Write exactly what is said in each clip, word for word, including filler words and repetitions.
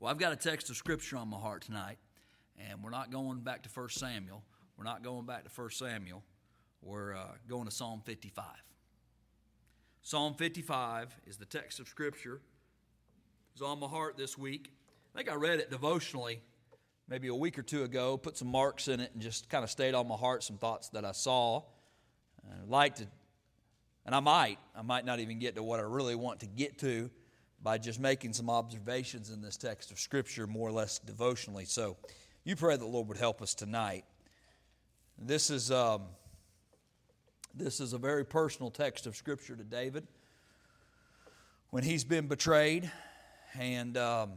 Well, I've got a text of Scripture on my heart tonight, and we're not going back to First Samuel. We're not going back to First Samuel. We're uh, going to Psalm fifty-five. Psalm fifty-five is the text of Scripture. It's on my heart this week. I think I read it devotionally maybe a week or two ago, put some marks in it, and just kind of stayed on my heart, some thoughts that I saw. I'd like to, and I might, I might not even get to what I really want to get to by just making some observations in this text of Scripture more or less devotionally. So you pray that the Lord would help us tonight. This is um, this is a very personal text of Scripture to David when he's been betrayed, and um,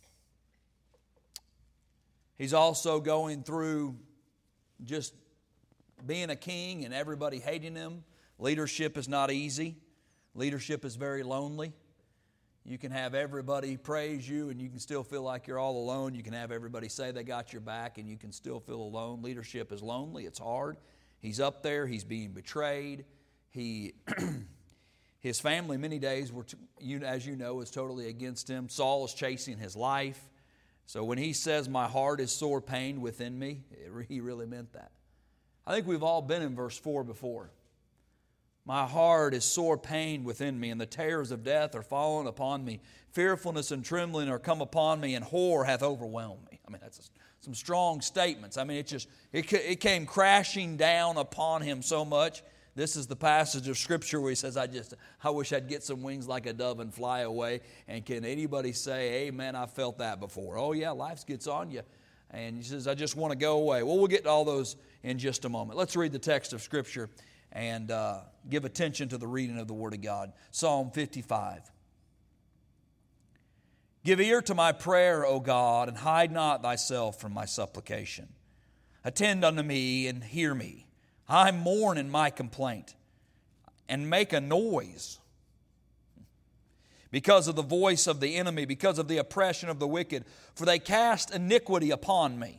he's also going through just being a king and everybody hating him. Leadership is not easy. Leadership is very lonely. You can have everybody praise you and you can still feel like you're all alone. You can have everybody say they got your back and you can still feel alone. Leadership is lonely. It's hard. He's up there. He's being betrayed. He, his family many days, were, as you know, is totally against him. Saul is chasing his life. So when he says, my heart is sore pained within me, he really meant that. I think we've all been in verse four before. My heart is sore pained within me, and the terrors of death are fallen upon me. Fearfulness and trembling are come upon me, and horror hath overwhelmed me. I mean, that's a, some strong statements. I mean, it just it, it came crashing down upon him so much. This is the passage of Scripture where he says, I just, I wish I'd get some wings like a dove and fly away. And can anybody say, amen, I felt that before? Oh yeah, life gets on you. And he says, I just want to go away. Well, we'll get to all those in just a moment. Let's read the text of Scripture and uh, give attention to the reading of the Word of God. Psalm fifty-five. Give ear to my prayer, O God, and hide not thyself from my supplication. Attend unto me and hear me. I mourn in my complaint, and make a noise because of the voice of the enemy, because of the oppression of the wicked. For they cast iniquity upon me,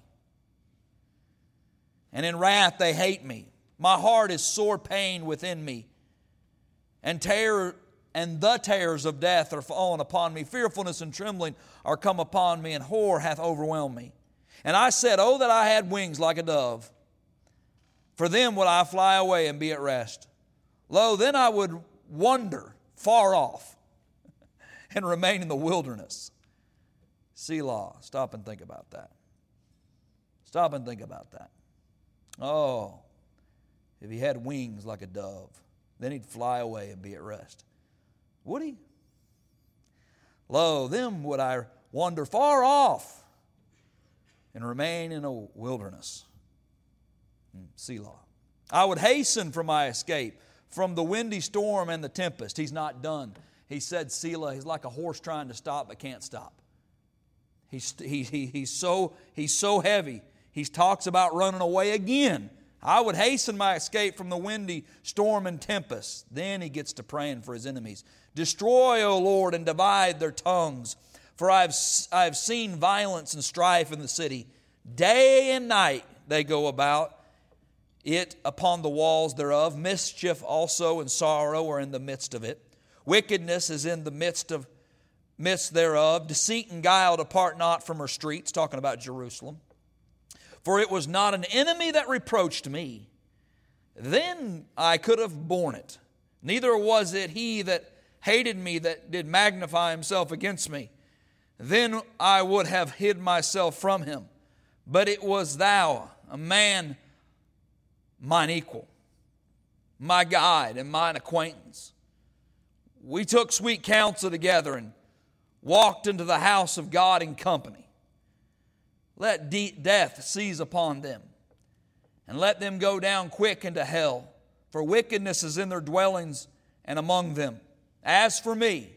and in wrath they hate me. My heart is sore pain within me, and terror and the terrors of death are fallen upon me. Fearfulness and trembling are come upon me, and horror hath overwhelmed me. And I said, oh, that I had wings like a dove, for them would I fly away and be at rest. Lo, then I would wander far off and remain in the wilderness. Selah. Stop and think about that. Stop and think about that. Oh, if he had wings like a dove, then he'd fly away and be at rest. Would he? Lo, then would I wander far off and remain in a wilderness. Selah. I would hasten from my escape from the windy storm and the tempest. He's not done. He said Selah. He's like a horse trying to stop but can't stop. He's, he, he, he's, so, he's so heavy. He talks about running away again. I would hasten my escape from the windy storm and tempest. Then he gets to praying for his enemies. Destroy, O Lord, and divide their tongues. For I have, I have seen violence and strife in the city. Day and night they go about it upon the walls thereof. Mischief also and sorrow are in the midst of it. Wickedness is in the midst of midst thereof. Deceit and guile depart not from her streets. Talking about Jerusalem. For it was not an enemy that reproached me. Then I could have borne it. Neither was it he that hated me that did magnify himself against me. Then I would have hid myself from him. But it was thou, a man mine equal, my guide and mine acquaintance. We took sweet counsel together and walked into the house of God in company. Let de- death seize upon them, and let them go down quick into hell, for wickedness is in their dwellings and among them. As for me,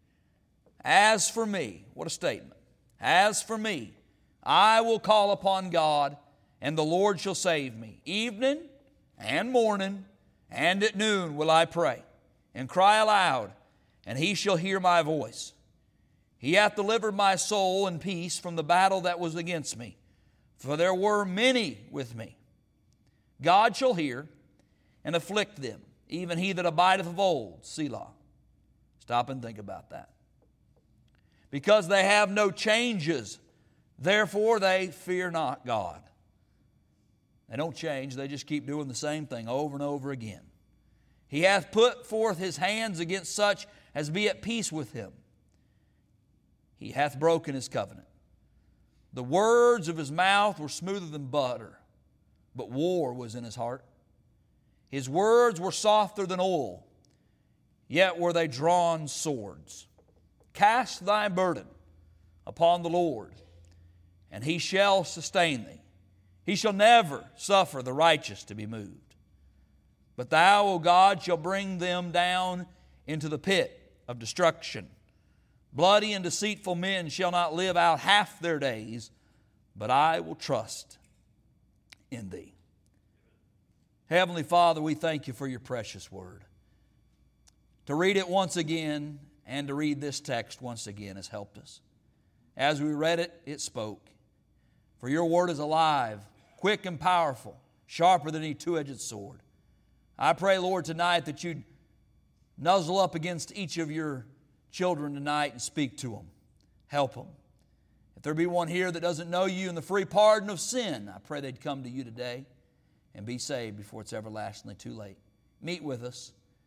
as for me, what a statement. As for me, I will call upon God, and the Lord shall save me. Evening and morning and at noon will I pray, and cry aloud, and he shall hear my voice. He hath delivered my soul in peace from the battle that was against me, for there were many with me. God shall hear and afflict them, even he that abideth of old. Selah. Stop and think about that. because they have no changes. Therefore they fear not God. They don't change. They just keep doing the same thing over and over again. He hath put forth his hands against such as be at peace with him. He hath broken his covenant. The words of his mouth were smoother than butter, but war was in his heart. His words were softer than oil, yet were they drawn swords. Cast thy burden upon the Lord, and he shall sustain thee. He shall never suffer the righteous to be moved. But thou, O God, shalt bring them down into the pit of destruction. Bloody and deceitful men shall not live out half their days, but I will trust in thee. Heavenly Father, we thank you for your precious word. To read it once again and to read this text once again has helped us. As we read it, it spoke. For your word is alive, quick and powerful, sharper than any two-edged sword. I pray, Lord, tonight that you'd nuzzle up against each of your children tonight and speak to them. Help them. If there be one here that doesn't know you and the free pardon of sin, I pray they'd come to you today and be saved before it's everlastingly too late. Meet with us.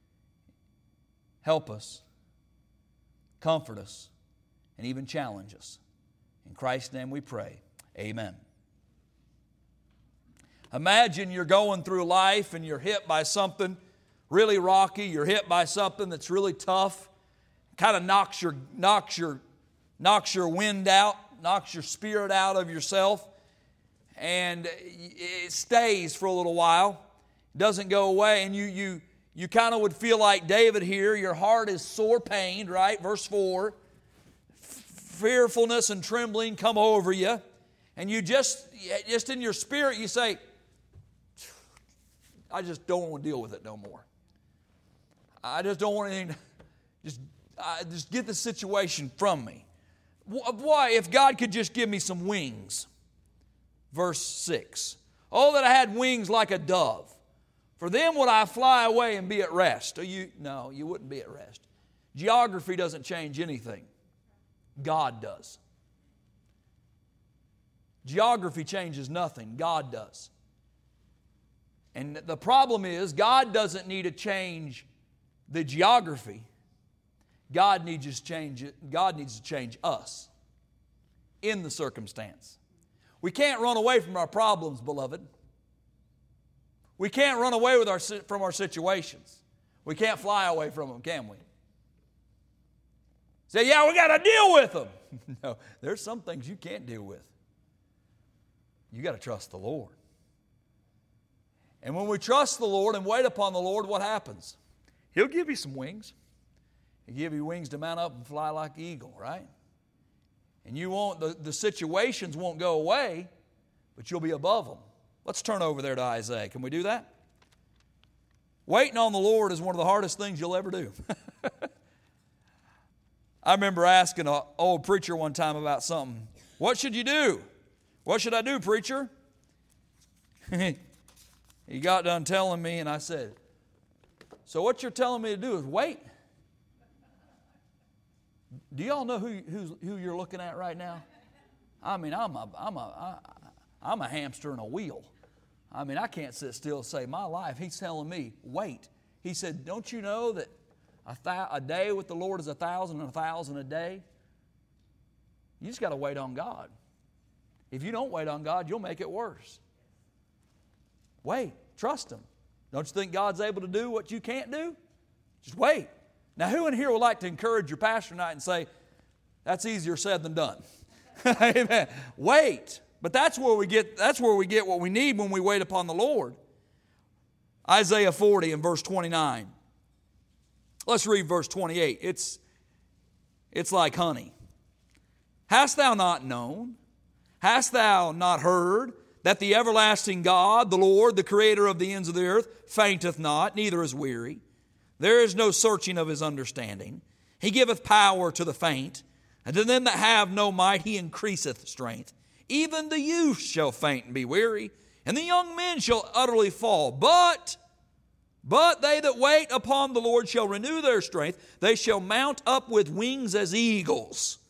Help us. Comfort us. And even challenge us. In Christ's name we pray. Amen. Imagine you're going through life and you're hit by something really rocky. You're hit by something that's really tough. Kind of knocks your, knocks your, knocks your wind out, knocks your spirit out of yourself. And it stays for a little while. It doesn't go away. And you, you, you kind of would feel like David here. Your heart is sore pained, right? Verse four. Fearfulness and trembling come over you. And you just, just in your spirit, you say, I just don't want to deal with it no more. I just don't want anything, just, I, just get the situation from me. Why, if God could just give me some wings. Verse six. Oh, that I had wings like a dove. For then would I fly away and be at rest. You, no, you wouldn't be at rest. Geography doesn't change anything. God does. Geography changes nothing. God does. And the problem is, God doesn't need to change the geography. God needs to change it. God needs to change us in the circumstance. We can't run away from our problems, beloved. We can't run away with our, from our situations. We can't fly away from them, can we? Say, yeah, we got to deal with them. No, there's some things you can't deal with. You got to trust the Lord. And when we trust the Lord and wait upon the Lord, what happens? He'll give you some wings. He'll give you wings to mount up and fly like an eagle, right? And you won't, the, the situations won't go away, but you'll be above them. Let's turn over there to Isaiah. Can we do that? Waiting on the Lord is one of the hardest things you'll ever do. I remember asking an old preacher one time about something. What should you do? What should I do, preacher? He got done telling me, and I said, so what you're telling me to do is wait. Do y'all know who, who's, who you're looking at right now? I mean, I'm a, I'm, a, I, I'm a hamster in a wheel. I mean, I can't sit still and say, my life. He's telling me, wait. He said, don't you know that a, th- a day with the Lord is a thousand and a thousand a day? You just got to wait on God. If you don't wait on God, you'll make it worse. Wait. Trust Him. Don't you think God's able to do what you can't do? Just wait. Now, who in here would like to encourage your pastor tonight and say, that's easier said than done? Amen. Wait. But that's where we get, that's where we get what we need when we wait upon the Lord. Isaiah forty and verse twenty-nine. Let's read verse twenty-eight. It's, it's like honey. Hast thou not known? Hast thou not heard that the everlasting God, the Lord, the creator of the ends of the earth, fainteth not, neither is weary? There is no searching of His understanding. He giveth power to the faint, and to them that have no might He increaseth strength. Even the youth shall faint and be weary, and the young men shall utterly fall. But, but they that wait upon the Lord shall renew their strength. They shall mount up with wings as eagles.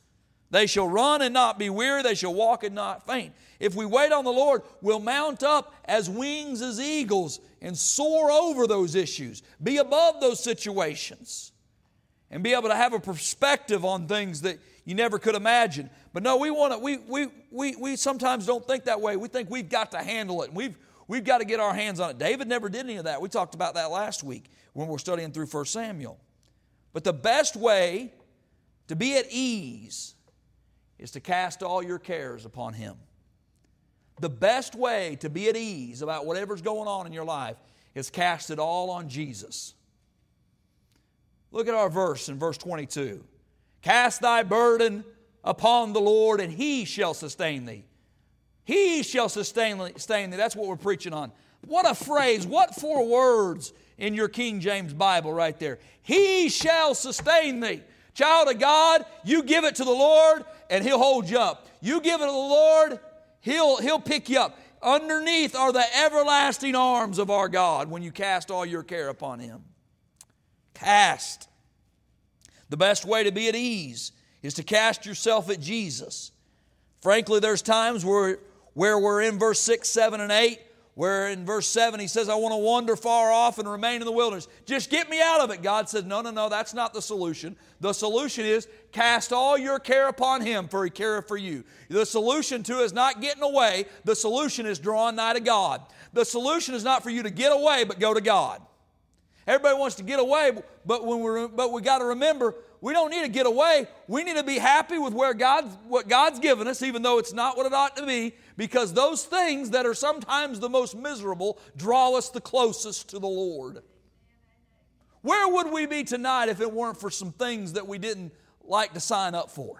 They shall run and not be weary. They shall walk and not faint. If we wait on the Lord, we'll mount up as wings as eagles and soar over those issues, be above those situations, and be able to have a perspective on things that you never could imagine. But no, we want to. We we we we sometimes don't think that way. We think we've got to handle it, and we've we've got to get our hands on it. David never did any of that. We talked about that last week when we were studying through First Samuel. But the best way to be at ease is to cast all your cares upon Him. The best way to be at ease about whatever's going on in your life is cast it all on Jesus. Look at our verse in verse twenty-two. Cast thy burden upon the Lord, and He shall sustain thee. He shall sustain thee. That's what we're preaching on. What a phrase. What four words in your King James Bible right there. He shall sustain thee. Child of God, you give it to the Lord and He'll hold you up. You give it to the Lord, He'll, He'll pick you up. Underneath are the everlasting arms of our God when you cast all your care upon Him. Cast. The best way to be at ease is to cast yourself at Jesus. Frankly, there's times where, where we're in verse six, seven, and eight, where in verse seven He says, I want to wander far off and remain in the wilderness. Just get me out of it. God says, no, no, no, that's not the solution. The solution is cast all your care upon Him, for He careth for you. The solution to is not getting away. The solution is drawing nigh to God. The solution is not for you to get away, but go to God. Everybody wants to get away, but when we're, but we got to remember, we don't need to get away. We need to be happy with where God's, what God's given us, even though it's not what it ought to be, because those things that are sometimes the most miserable draw us the closest to the Lord. Where would we be tonight if it weren't for some things that we didn't like to sign up for?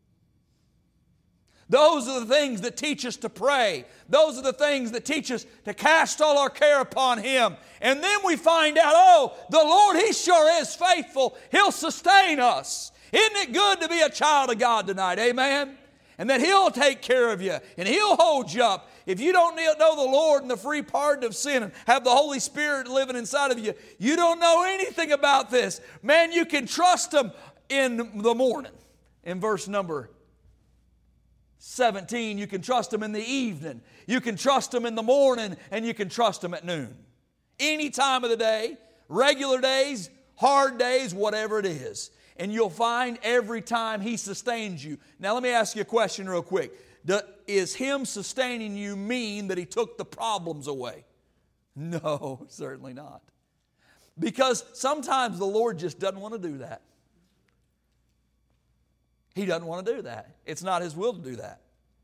Those are the things that teach us to pray. Those are the things that teach us to cast all our care upon Him. And then we find out, oh, the Lord, He sure is faithful. He'll sustain us. Isn't it good to be a child of God tonight? Amen? And that He'll take care of you and He'll hold you up. If you don't know the Lord and the free pardon of sin and have the Holy Spirit living inside of you, you don't know anything about this. Man, you can trust Him in the morning. In verse number seventeen, you can trust Him in the evening. You can trust Him in the morning, and you can trust Him at noon. Any time of the day, regular days, hard days, whatever it is. And you'll find every time He sustains you. Now let me ask you a question real quick. Is Him sustaining you mean that He took the problems away? No, certainly not. Because sometimes the Lord just doesn't want to do that. He doesn't want to do that. It's not His will to do that.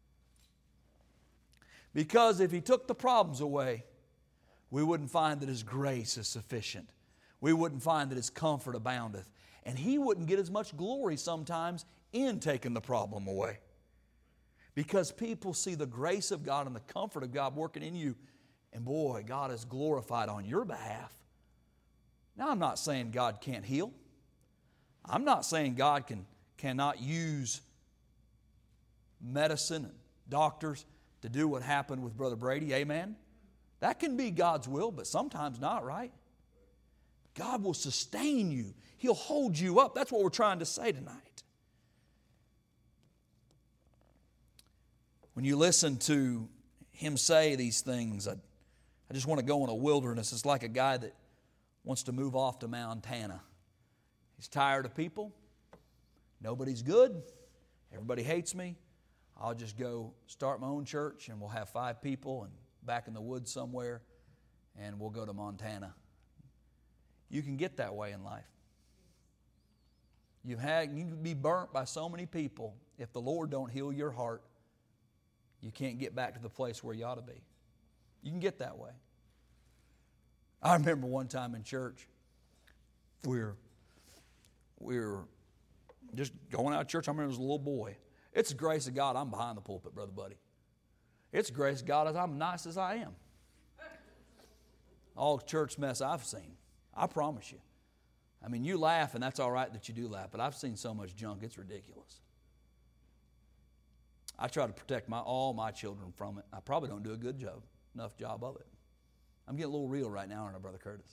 Because if He took the problems away, we wouldn't find that His grace is sufficient. We wouldn't find that His comfort aboundeth. And He wouldn't get as much glory sometimes in taking the problem away. Because people see the grace of God and the comfort of God working in you, and boy, God is glorified on your behalf. Now, I'm not saying God can't heal. I'm not saying God can cannot use medicine and doctors to do what happened with Brother Brady. Amen? That can be God's will, but sometimes not, right? God will sustain you. He'll hold you up. That's what we're trying to say tonight. When you listen to Him say these things, I, I just want to go in a wilderness. It's like a guy that wants to move off to Montana. He's tired of people. Nobody's good. Everybody hates me. I'll just go start my own church and we'll have five people and back in the woods somewhere and we'll go to Montana. You can get that way in life. You've had, you can be burnt by so many people. If the Lord don't heal your heart, you can't get back to the place where you ought to be. You can get that way. I remember one time in church, we were, we were just going out of church. I remember as a little boy. It's the grace of God I'm behind the pulpit, Brother Buddy. It's the grace of God as I'm nice as I am. All church mess I've seen. I promise you. I mean, you laugh, and that's all right that you do laugh, but I've seen so much junk, it's ridiculous. I try to protect my all my children from it. I probably don't do a good job, enough job of it. I'm getting a little real right now, aren't I, Brother Curtis?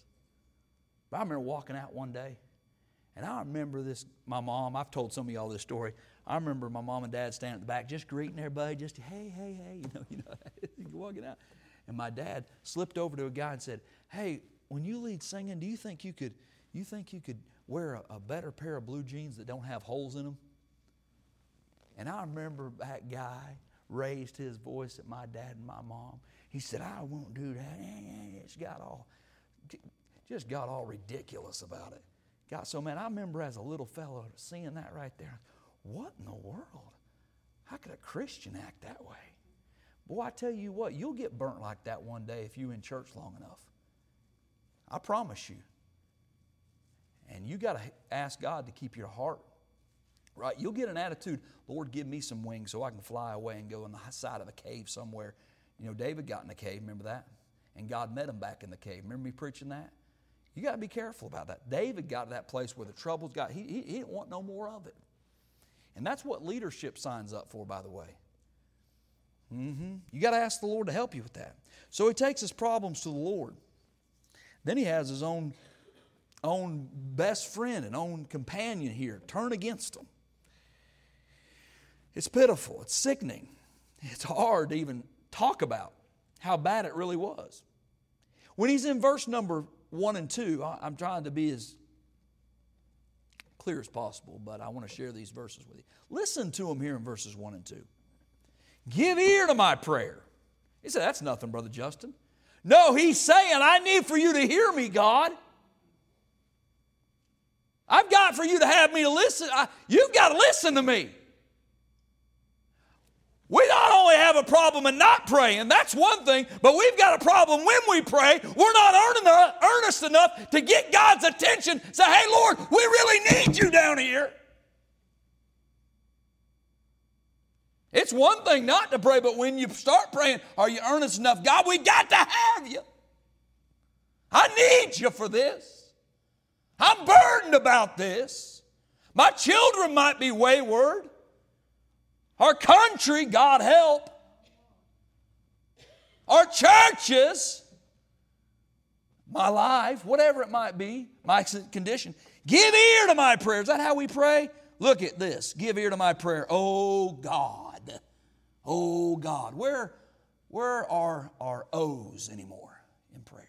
But I remember walking out one day, and I remember this, my mom, I've told some of y'all this story. I remember my mom and dad standing at the back just greeting everybody, just, hey, hey, hey, you know, you know, walking out. And my dad slipped over to a guy and said, hey, when you lead singing, do you think you could, you think you could wear a, a better pair of blue jeans that don't have holes in them? And I remember that guy raised his voice at my dad and my mom. He said, I won't do that. It's got all, just got all ridiculous about it. Got so, man, I remember as a little fellow seeing that right there. What in the world? How could a Christian act that way? Boy, I tell you what, you'll get burnt like that one day if you're in church long enough. I promise you. And you got to ask God to keep your heart right. You'll get an attitude, Lord, give me some wings so I can fly away and go in the side of a cave somewhere. You know, David got in a cave, remember that? And God met him back in the cave. Remember me preaching that? You got to be careful about that. David got to that place where the troubles got, he, he, he didn't want no more of it. And that's what leadership signs up for, by the way. Mm-hmm. You got to ask the Lord to help you with that. So he takes his problems to the Lord. Then he has his own, own best friend and own companion here turn against him. It's pitiful. It's sickening. It's hard to even talk about how bad it really was. When he's in verse number one and two, I'm trying to be as clear as possible, but I want to share these verses with you. Listen to him here in verses one and two. Give ear to my prayer. He said, that's nothing, Brother Justin. No, he's saying, I need for you to hear me, God. I've got for you to have me to listen. I, you've got to listen to me. We not only have a problem in not praying, that's one thing, but we've got a problem when we pray. We're not earnest enough to get God's attention. Say, hey, Lord, we really need you down here. It's one thing not to pray, but when you start praying, are you earnest enough? God, we got to have you. I need you for this. I'm burdened about this. My children might be wayward. Our country, God help. Our churches, my life, whatever it might be, my condition. Give ear to my prayer. Is that how we pray? Look at this. Give ear to my prayer. Oh God. Oh God. Where, where are our O's anymore in prayers?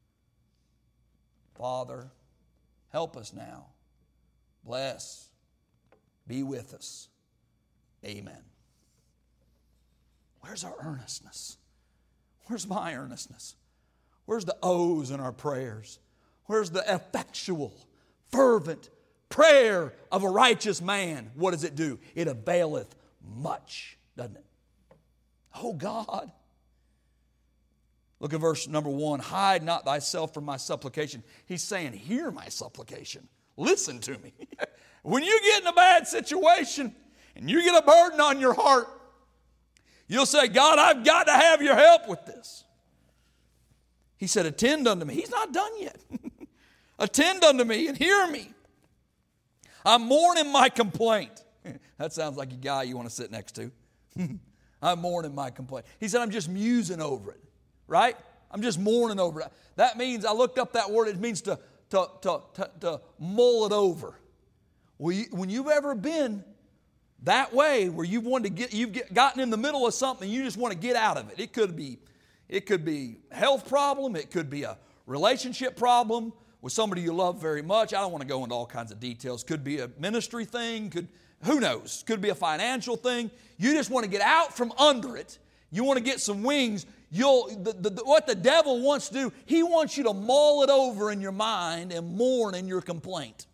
Father, help us now. Bless. Be with us. Amen. Where's our earnestness? Where's my earnestness? Where's the O's in our prayers? Where's the effectual, fervent prayer of a righteous man? What does it do? It availeth much, doesn't it? Oh God. Look at verse number one. Hide not thyself from my supplication. He's saying, hear my supplication. Listen to me. When you get in a bad situation, and you get a burden on your heart, you'll say, God, I've got to have your help with this. He said, attend unto me. He's not done yet. Attend unto me and hear me. I'm mourning my complaint. That sounds like a guy you want to sit next to. I'm mourning my complaint. He said, I'm just musing over it. Right? I'm just mourning over it. That means, I looked up that word, it means to, to, to, to, to mull it over. Well, you, when you've ever been that way, where you've wanted to get, you've get, gotten in the middle of something, you just want to get out of it. It could be, it could be a health problem. It could be a relationship problem with somebody you love very much. I don't want to go into all kinds of details. Could be a ministry thing. Could, who knows? Could be a financial thing. You just want to get out from under it. You want to get some wings. You'll the, the, the, what the devil wants to do, he wants you to mull it over in your mind and mourn in your complaint.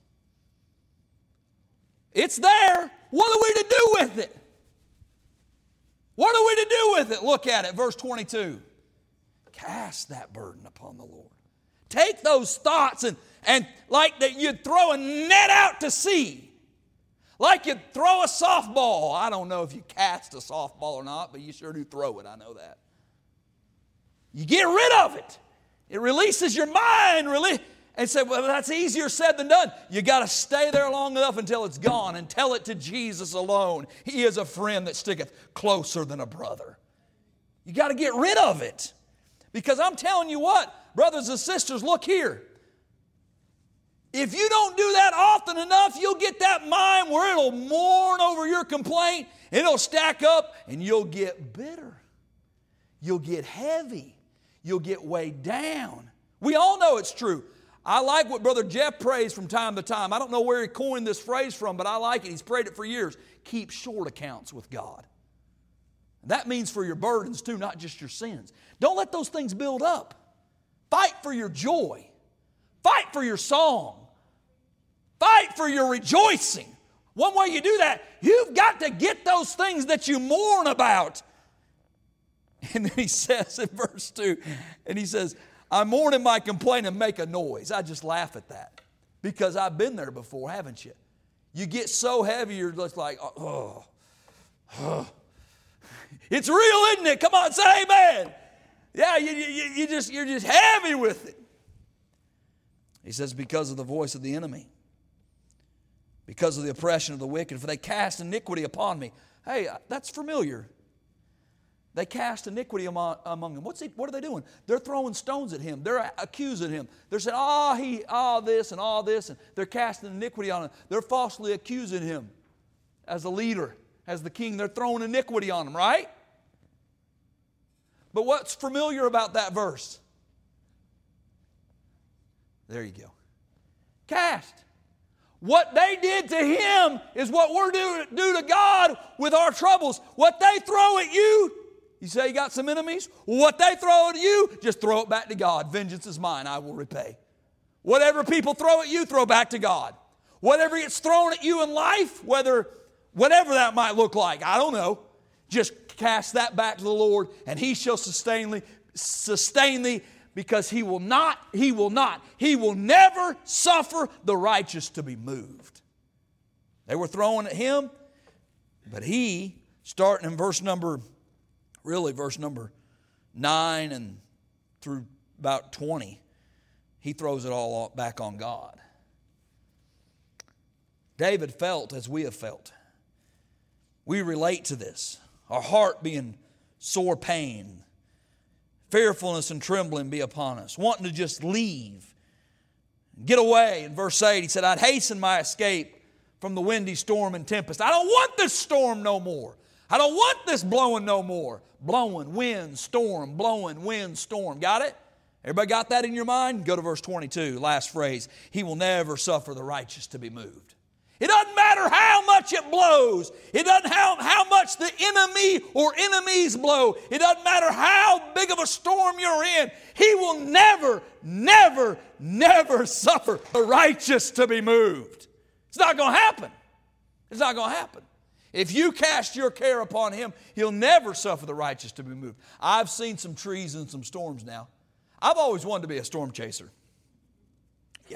It's there. What are we to do with it? What are we to do with it? Look at it, verse twenty-two. Cast that burden upon the Lord. Take those thoughts and, and like that you'd throw a net out to sea. Like you'd throw a softball. I don't know if you cast a softball or not, but you sure do throw it. I know that. You get rid of it. It releases your mind. Release, and say, well, that's easier said than done. You got to stay there long enough until it's gone and tell it to Jesus alone. He is a friend that sticketh closer than a brother. You got to get rid of it. Because I'm telling you what, brothers and sisters, look here. If you don't do that often enough, you'll get that mind where it'll mourn over your complaint, and it'll stack up, and you'll get bitter. You'll get heavy. You'll get weighed down. We all know it's true. I like what Brother Jeff prays from time to time. I don't know where he coined this phrase from, but I like it. He's prayed it for years. Keep short accounts with God. That means for your burdens too, not just your sins. Don't let those things build up. Fight for your joy. Fight for your song. Fight for your rejoicing. One way you do that, you've got to get those things that you mourn about. And then he says in verse two, and he says, I mourn in my complaint and make a noise. I just laugh at that because I've been there before, haven't you? You get so heavy, you're just like, oh, oh. It's real, isn't it? Come on, say amen. Yeah, you, you, you just, you're just heavy with it. He says, because of the voice of the enemy, because of the oppression of the wicked, for they cast iniquity upon me. Hey, that's familiar. They cast iniquity among, among them. What's he, what are they doing? They're throwing stones at him. They're accusing him. They're saying, oh, he, all this and all this. And they're casting iniquity on him. They're falsely accusing him as a leader, as the king. They're throwing iniquity on him, right? But what's familiar about that verse? There you go. Cast. What they did to him is what we're do, do to God with our troubles. What they throw at you, you say you got some enemies? What they throw at you, just throw it back to God. Vengeance is mine, I will repay. Whatever people throw at you, throw back to God. Whatever gets thrown at you in life, whether whatever that might look like, I don't know, just cast that back to the Lord, and He shall sustain thee, sustain thee, because He will not, He will not, He will never suffer the righteous to be moved. They were throwing at Him, but He, starting in verse number, really verse number nine and through about twenty, He throws it all back on God. David felt as we have felt. We relate to this. Our heart being sore pain, fearfulness and trembling be upon us, wanting to just leave, get away. In verse eight, he said, I'd hasten my escape from the windy storm and tempest. I don't want this storm no more. I don't want this blowing no more. Blowing, wind, storm, blowing, wind, storm. Got it? Everybody got that in your mind? Go to verse twenty-two, last phrase. He will never suffer the righteous to be moved. It doesn't matter how much it blows. It doesn't how, how much the enemy or enemies blow. It doesn't matter how big of a storm you're in. He will never, never, never suffer the righteous to be moved. It's not going to happen. It's not going to happen. If you cast your care upon Him, He'll never suffer the righteous to be moved. I've seen some trees and some storms now. I've always wanted to be a storm chaser. Yeah.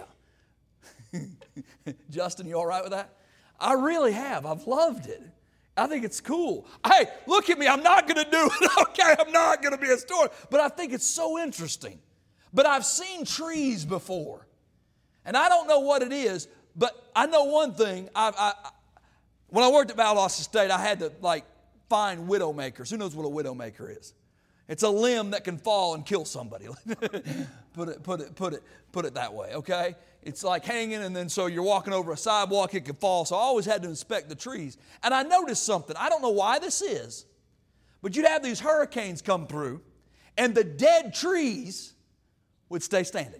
Justin, you all right with that? I really have. I've loved it. I think it's cool. Hey, look at me. I'm not going to do it. Okay, I'm not going to be a storm. But I think it's so interesting. But I've seen trees before. And I don't know what it is, but I know one thing. I, I, when I worked at Valdosta State, I had to like find widow makers. Who knows what a widow maker is? It's a limb that can fall and kill somebody. put it, put it, put it, put it that way, okay? It's like hanging, and then so you're walking over a sidewalk, it could fall. So I always had to inspect the trees. And I noticed something. I don't know why this is, but you'd have these hurricanes come through, and the dead trees would stay standing.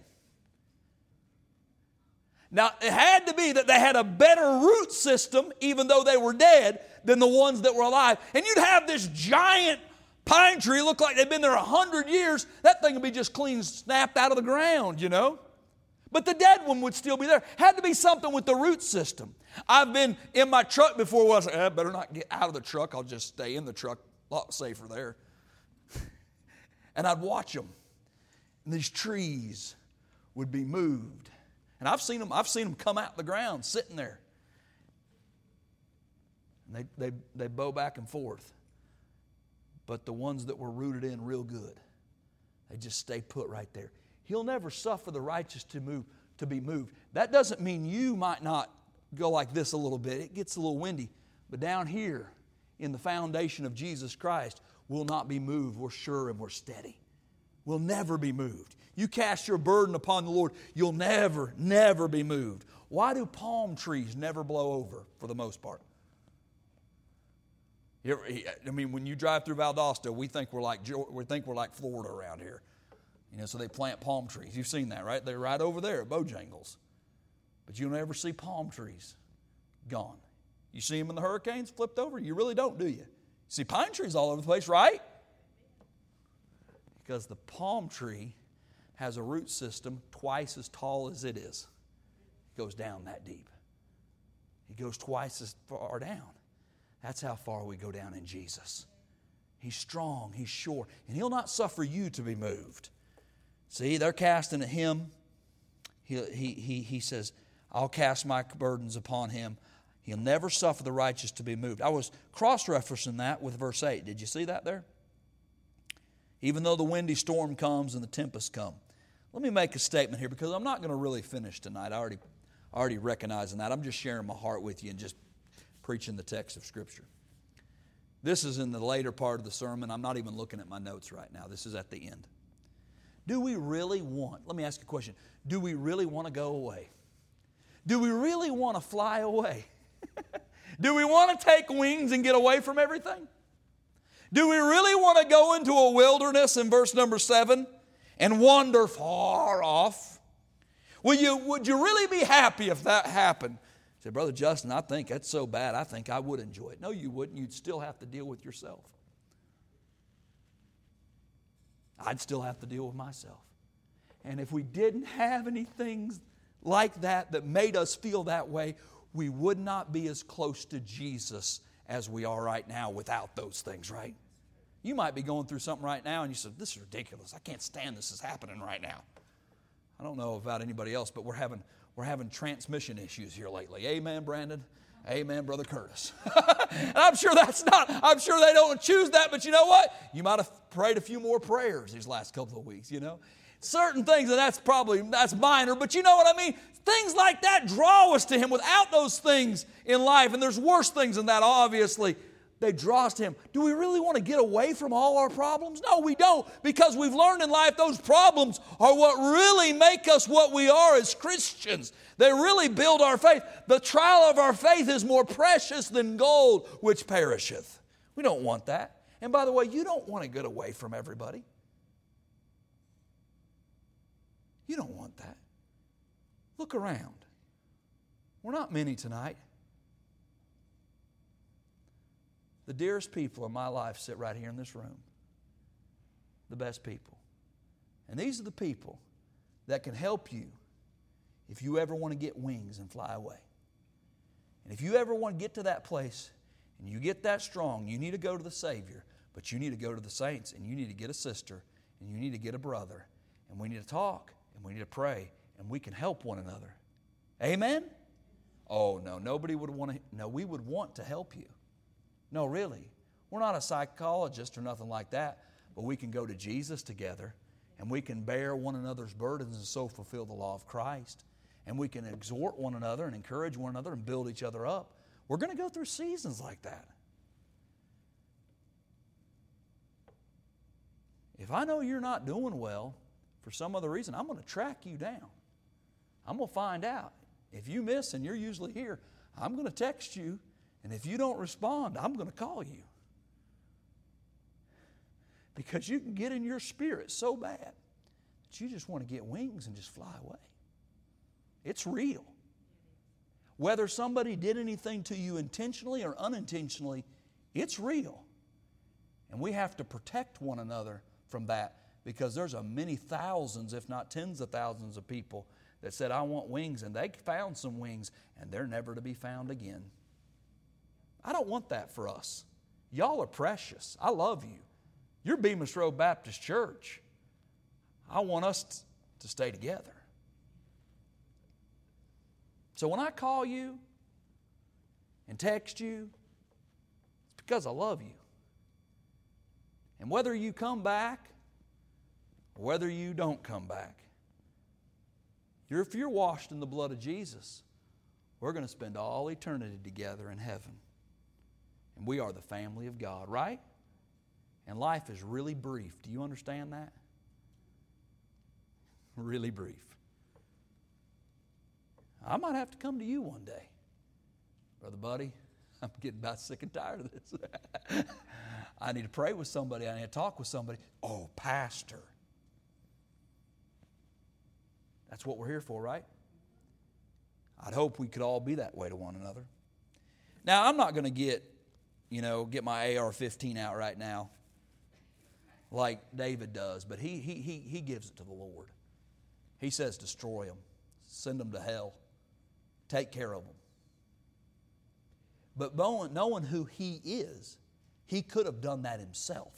Now, it had to be that they had a better root system, even though they were dead, than the ones that were alive. And you'd have this giant pine tree look like they've been there a hundred years. That thing would be just clean snapped out of the ground, you know. But the dead one would still be there. Had to be something with the root system. I've been in my truck before where I was like, I better not get out of the truck. I'll just stay in the truck. A lot safer there. And I'd watch them. And these trees would be moved. And I've seen them, I've seen them come out the ground, sitting there. And they, they, they bow back and forth. But the ones that were rooted in real good, they just stay put right there. He'll never suffer the righteous to move, to be moved. That doesn't mean you might not go like this a little bit. It gets a little windy. But down here in the foundation of Jesus Christ, we'll not be moved. We're sure and we're steady. will never be moved. You cast your burden upon the Lord, you'll never, never be moved. Why do palm trees never blow over for the most part? You ever, I mean, when you drive through Valdosta, we think we're like we think we're like Florida around here. You know, so they plant palm trees. You've seen that, right? They're right over there at Bojangles. But you'll never see palm trees gone. You see them in the hurricanes flipped over? You really don't, do you? You see pine trees all over the place, right? Because the palm tree has a root system twice as tall as it is. It goes down that deep. It goes twice as far down. That's how far we go down in Jesus. He's strong, He's sure, and He'll not suffer you to be moved. See, they're casting at Him. He, he, he, he says, I'll cast my burdens upon Him. He'll never suffer the righteous to be moved. I was cross-referencing that with verse eight. Did you see that there? Even though the windy storm comes and the tempest come. Let me make a statement here because I'm not going to really finish tonight. I already, already recognizing that. I'm just sharing my heart with you and just preaching the text of Scripture. This is in the later part of the sermon. I'm not even looking at my notes right now. This is at the end. Do we really want, let me ask you a question. Do we really want to go away? Do we really want to fly away? Do we want to take wings and get away from everything? Do we really want to go into a wilderness in verse number seven and wander far off? Will you, would you really be happy if that happened? I said, Brother Justin, I think that's so bad, I think I would enjoy it. No, you wouldn't. You'd still have to deal with yourself. I'd still have to deal with myself. And if we didn't have any things like that that made us feel that way, we would not be as close to Jesus as we are right now without those things, right? You might be going through something right now and you say, this is ridiculous. I can't stand this is happening right now. I don't know about anybody else, but we're having we're having transmission issues here lately. Amen, Brandon. Amen, Brother Curtis. And I'm sure that's not, I'm sure they don't choose that, but you know what? You might have prayed a few more prayers these last couple of weeks, you know. Certain things, and that's probably, that's minor, but you know what I mean? Things like that draw us to Him. Without those things in life, and there's worse things than that, obviously, they draw us to Him. Do we really want to get away from all our problems? No, we don't, because we've learned in life those problems are what really make us what we are as Christians. They really build our faith. The trial of our faith is more precious than gold, which perisheth. We don't want that. And by the way, you don't want to get away from everybody. You don't want that. Look around. We're not many tonight. The dearest people in my life sit right here in this room. The best people. And these are the people that can help you if you ever want to get wings and fly away. And if you ever want to get to that place and you get that strong, you need to go to the Savior, but you need to go to the saints and you need to get a sister and you need to get a brother. And we need to talk and we need to pray and we can help one another. Amen? Oh, no, nobody would want to, no, we would want to help you. No, really. We're not a psychologist or nothing like that, but we can go to Jesus together and we can bear one another's burdens and so fulfill the law of Christ. And we can exhort one another and encourage one another and build each other up. We're going to go through seasons like that. If I know you're not doing well for some other reason, I'm going to track you down. I'm going to find out. If you miss and you're usually here, I'm going to text you. And if you don't respond, I'm going to call you. Because you can get in your spirit so bad that you just want to get wings and just fly away. It's real. Whether somebody did anything to you intentionally or unintentionally, it's real. And we have to protect one another from that because there's a many thousands, if not tens of thousands of people that said, I want wings, and they found some wings, and they're never to be found again. I don't want that for us. Y'all are precious. I love you. You're Bemis Road Baptist Church. I want us to stay together. So when I call you and text you, it's because I love you. And whether you come back or whether you don't come back, you're, if you're washed in the blood of Jesus, we're going to spend all eternity together in heaven. And we are the family of God, right? And life is really brief. Do you understand that? really brief. I might have to come to you one day. Brother Buddy, I'm getting about sick and tired of this. I need to pray with somebody. I need to talk with somebody. Oh, pastor. That's what we're here for, right? I'd hope we could all be that way to one another. Now, I'm not going to get, you know, get my A R fifteen out right now like David does, but he, he, he, he gives it to the Lord. He says, destroy them. Send them to hell. Take care of them. But knowing who He is, He could have done that Himself.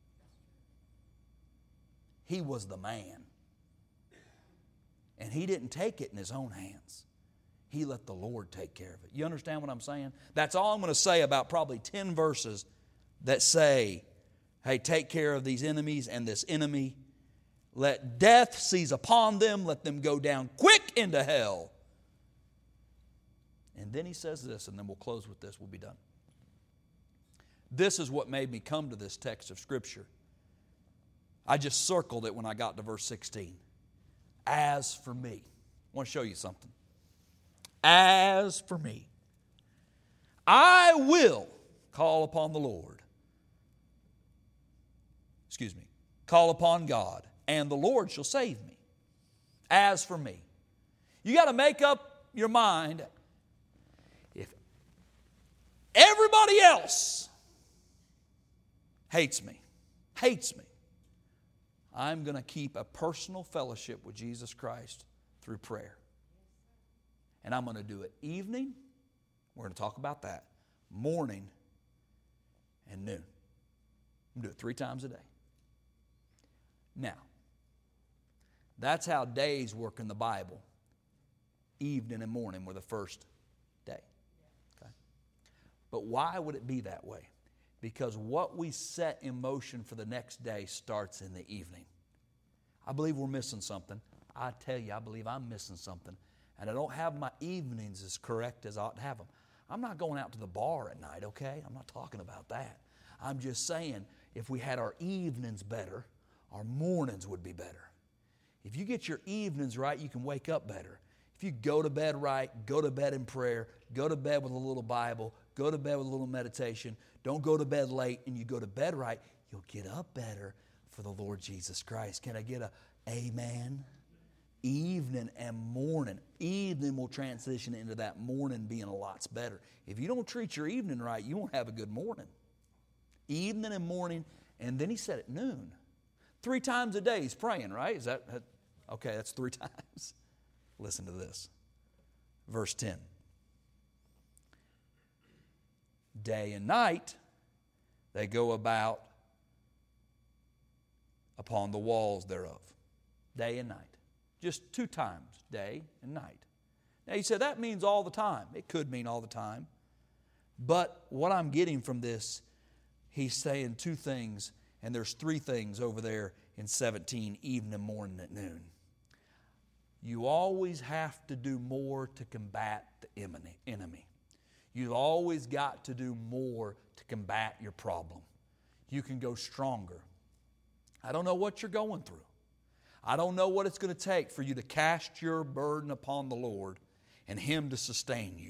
He was the man. And He didn't take it in His own hands. He let the Lord take care of it. You understand what I'm saying? That's all I'm going to say about probably ten verses that say, hey, take care of these enemies and this enemy. Let death seize upon them. Let them go down quick into hell. And then He says this, and then we'll close with this. We'll be done. This is what made me come to this text of Scripture. I just circled it when I got to verse sixteen. As for me. I want to show you something. As for me, I will call upon the Lord. Excuse me. Call upon God, and the Lord shall save me. As for me. You got to make up your mind. If everybody else hates me, hates me, I'm going to keep a personal fellowship with Jesus Christ through prayer. And I'm going to do it evening. We're going to talk about that. Morning and noon. I'm going to do it three times a day. Now, that's how days work in the Bible. Evening and morning were the first day. Okay? But why would it be that way? Because what we set in motion for the next day starts in the evening. I believe we're missing something. I tell you, I believe I'm missing something. And I don't have my evenings as correct as I ought to have them. I'm not going out to the bar at night, okay? I'm not talking about that. I'm just saying, if we had our evenings better, our mornings would be better. If you get your evenings right, you can wake up better. If you go to bed right, go to bed in prayer, go to bed with a little Bible, go to bed with a little meditation, don't go to bed late, and you go to bed right, you'll get up better for the Lord Jesus Christ. Can I get a amen? Evening and morning. Evening will transition into that morning being a lot better. If you don't treat your evening right, you won't have a good morning. Evening and morning, and then He said at noon. Three times a day He's praying, right? Is that, okay, that's three times. Listen to this. Verse ten. Day and night they go about upon the walls thereof. Day and night. Just two times, day and night. Now you said that means all the time. It could mean all the time. But what I'm getting from this, He's saying two things, and there's three things over there in seventeen, evening, morning, at noon. You always have to do more to combat the enemy. You've always got to do more to combat your problem. You can go stronger. I don't know what you're going through. I don't know what it's going to take for you to cast your burden upon the Lord and Him to sustain you.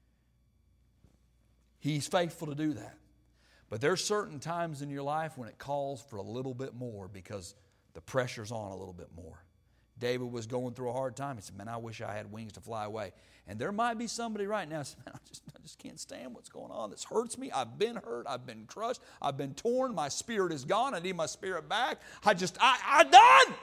He's faithful to do that. But there's certain times in your life when it calls for a little bit more because the pressure's on a little bit more. David was going through a hard time. He said, man, I wish I had wings to fly away. And there might be somebody right now who says, man, I just, I just can't stand what's going on. This hurts me. I've been hurt. I've been crushed. I've been torn. My spirit is gone. I need my spirit back. I just, I, I'm done.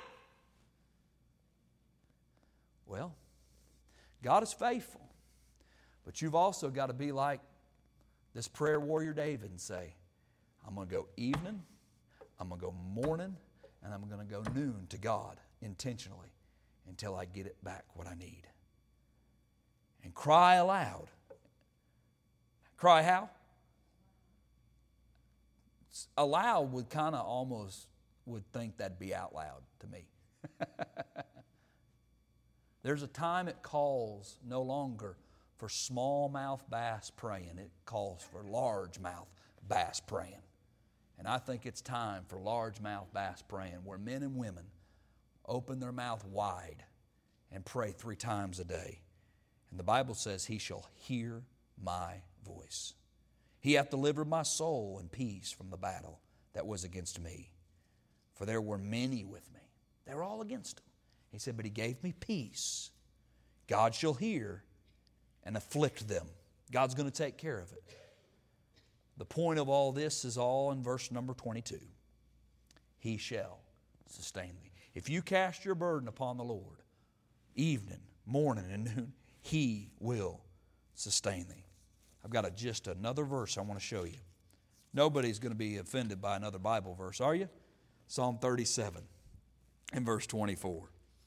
Well, God is faithful. But you've also got to be like this prayer warrior David and say, I'm going to go evening, I'm going to go morning, and I'm going to go noon to God intentionally until I get it back what I need. And cry aloud. Cry how? Aloud would kind of almost would think that'd be out loud to me. There's a time it calls no longer for smallmouth bass praying. It calls for largemouth bass praying. And I think it's time for largemouth bass praying where men and women open their mouth wide and pray three times a day. And the Bible says, He shall hear my voice. He hath delivered my soul in peace from the battle that was against me. For there were many with me. They were all against him. He said, but He gave me peace. God shall hear and afflict them. God's going to take care of it. The point of all this is all in verse number twenty-two. He shall sustain thee. If you cast your burden upon the Lord, evening, morning, and noon, He will sustain thee. I've got a, just another verse I want to show you. Nobody's going to be offended by another Bible verse, are you? Psalm thirty-seven and verse twenty-four.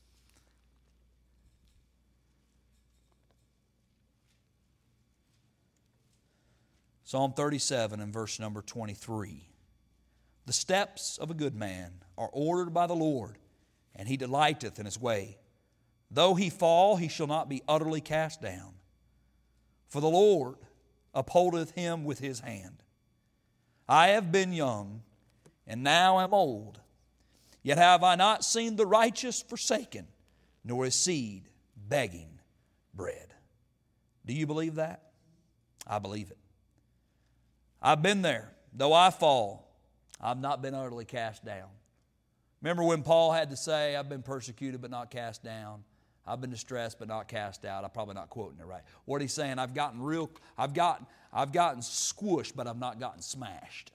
Psalm thirty-seven and verse number twenty-three. The steps of a good man are ordered by the Lord, and He delighteth in His way. Though he fall, he shall not be utterly cast down. For the Lord upholdeth him with His hand. I have been young, and now am old. Yet have I not seen the righteous forsaken, nor his seed begging bread. Do you believe that? I believe it. I've been there. Though I fall, I've not been utterly cast down. Remember when Paul had to say, I've been persecuted but not cast down. I've been distressed but not cast out. I'm probably not quoting it right. What he's saying, I've gotten real, I've gotten, I've gotten squished, but I've not gotten smashed.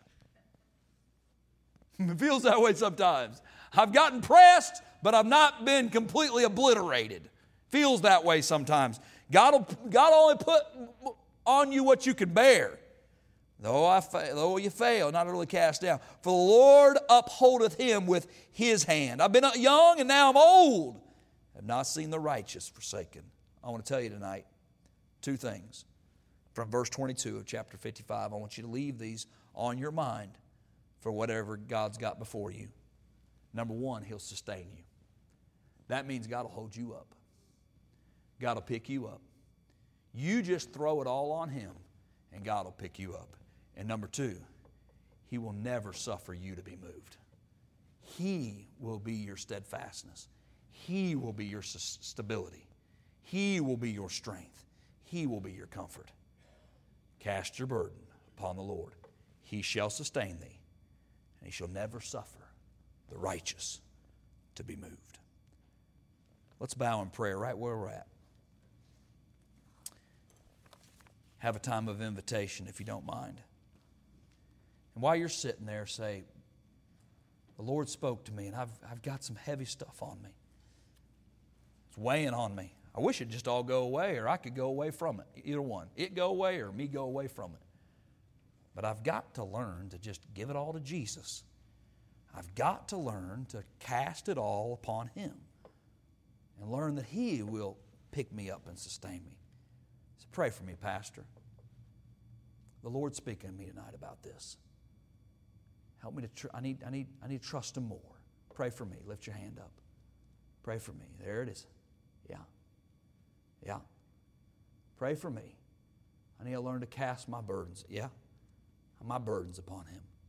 It feels that way sometimes. I've gotten pressed, but I've not been completely obliterated. Feels that way sometimes. God will, God only put on you what you can bear. Though, I fa- though you fail, not utterly cast down. For the Lord upholdeth him with His hand. I've been young and now I'm old. I've not seen the righteous forsaken. I want to tell you tonight two things. From verse twenty-two of chapter fifty-five, I want you to leave these on your mind for whatever God's got before you. Number one, He'll sustain you. That means God will hold you up. God will pick you up. You just throw it all on Him, and God will pick you up. And number two, He will never suffer you to be moved. He will be your steadfastness. He will be your stability. He will be your strength. He will be your comfort. Cast your burden upon the Lord. He shall sustain thee, and He shall never suffer the righteous to be moved. Let's bow in prayer right where we're at. Have a time of invitation if you don't mind. And while you're sitting there, say, the Lord spoke to me, and I've, I've got some heavy stuff on me. It's weighing on me. I wish it'd just all go away, or I could go away from it. Either one. It go away or me go away from it. But I've got to learn to just give it all to Jesus. I've got to learn to cast it all upon Him and learn that He will pick me up and sustain me. So pray for me, Pastor. The Lord's speaking to me tonight about this. Help me to, tr- I need, I need, I need to trust Him more. Pray for me. Lift your hand up. Pray for me. There it is. Yeah. Yeah. Pray for me. I need to learn to cast my burdens. Yeah. My burdens upon Him.